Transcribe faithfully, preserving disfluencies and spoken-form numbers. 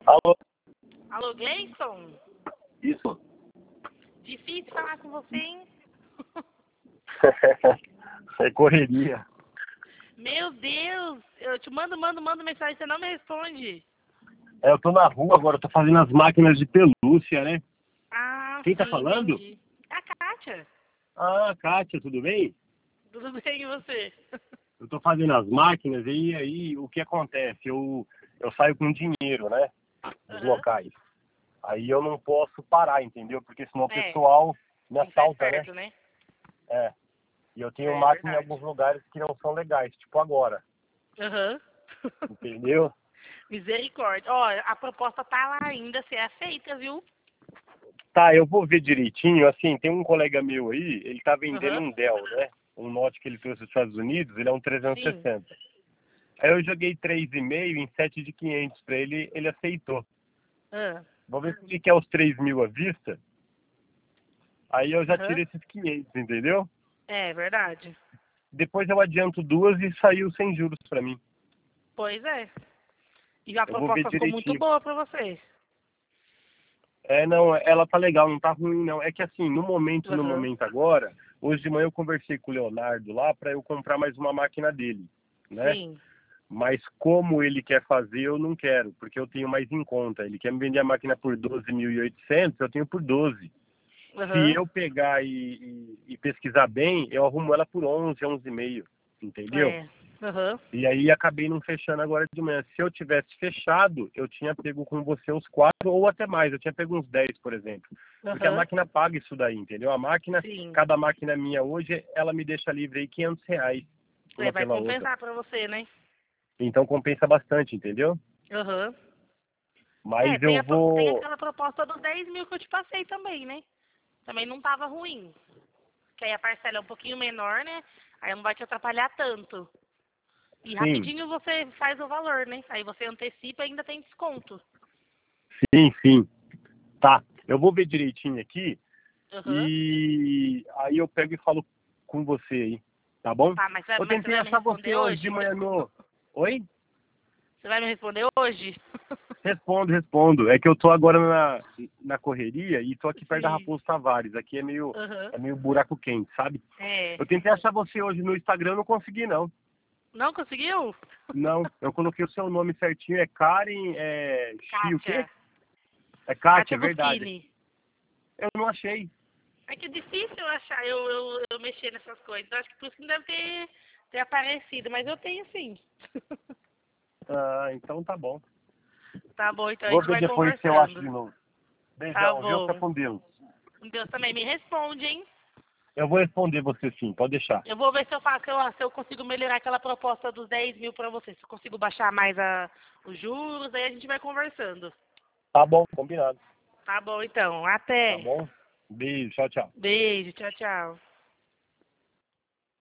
Alô? Alô, Gleison? Isso. Difícil falar com você, hein? É correria. Meu Deus! Eu te mando, mando, mando mensagem, você não me responde. É, eu tô na rua agora, eu tô fazendo as máquinas de pelúcia, né? Ah, Quem tá sim, falando? entendi. É a Kátia. Ah, Kátia, tudo bem? Tudo bem, e você? Eu tô fazendo as máquinas e aí o que acontece? Eu, eu saio com dinheiro, né? Dos Aham. locais. Aí eu não posso parar, entendeu? Porque senão o É, pessoal me tem que estar assalta, né? esperto, né? É. E eu tenho É máquina em verdade. alguns lugares que não são legais, tipo agora. Aham. Entendeu? Misericórdia. Ó, a proposta tá lá ainda, você aceita, viu? Tá, eu vou ver direitinho. Assim, tem um colega meu aí, ele tá vendendo Aham. um Dell, né? Um Note que ele trouxe dos Estados Unidos, ele é um Sim. trezentos e sessenta. Aí eu joguei três e meio em sete de quinhentos pra ele, ele aceitou. Ah. Vou ver se ele quer os três mil à vista, aí eu já tiro Aham. esses quinhentos, entendeu? É verdade. Depois eu adianto duas e saiu sem juros pra mim. Pois é. E a Eu vou ver proposta ficou muito direitinho. boa pra você. É, não, ela tá legal, não tá ruim não. É que assim, no momento, no Aham. momento agora, hoje de manhã eu conversei com o Leonardo lá pra eu comprar mais uma máquina dele, né? Sim. Mas como ele quer fazer, eu não quero, porque eu tenho mais em conta. Ele quer me vender a máquina por doze mil e oitocentos, eu tenho por doze. Se Aham. eu pegar e, e, e pesquisar bem, eu arrumo ela por onze, onze e meio, entendeu? É. Aham. E aí acabei não fechando agora de manhã. Se eu tivesse fechado, eu tinha pego com você uns quatro ou até mais. Eu tinha pego uns dez, por exemplo. Porque a Aham. máquina paga isso daí, entendeu? A máquina, Sim. cada máquina minha hoje, ela me deixa livre aí quinhentos reais É, uma vai pela outra. compensar pra você, né? Então compensa bastante, entendeu? Aham. É, Mas tem, eu a, pro- tem vou. aquela proposta dos dez mil que eu te passei também, né? Também não tava ruim. Que aí a parcela é um pouquinho menor, né? Aí não vai te atrapalhar tanto. E Sim, rapidinho você faz o valor, né? Aí você antecipa e ainda tem desconto. sim, sim. Tá. Eu vou ver direitinho aqui Aham. e aí eu pego e falo com você aí, tá bom? Tá, mas, vai- Eu mas você tentei vai me achar você responder hoje de hoje? manhã no. Oi? Você vai me responder hoje? Respondo, respondo. É que eu tô agora na, na correria e tô aqui perto da Sim. Raposo Tavares. Aqui é meio, Aham. é meio buraco quente, sabe? É. Eu tentei achar você hoje no Instagram, não consegui não. Não conseguiu? Não, eu coloquei o seu nome certinho, é Karen, é Xi, o quê? Kátia. É Kátia, Kátia é verdade. Buschini. Eu não achei. É que é difícil achar eu, eu, eu mexer nessas coisas. Eu acho que por isso que não deve ter, ter aparecido, mas eu tenho sim. Ah, então tá bom. Tá bom, então a Vou gente ver vai depois se eu acho de conversando. novo. Tá Beijão, viu? Fica bom. com Deus. Deus também me responde, hein? Eu vou responder você sim, pode deixar. Eu vou ver se eu faço, se eu, se eu consigo melhorar aquela proposta dos dez mil pra você. Se eu consigo baixar mais a, os juros, aí a gente vai conversando. Tá bom, combinado. Tá bom, então. Tá Até. bom? Beijo, tchau, tchau. Beijo, tchau, tchau.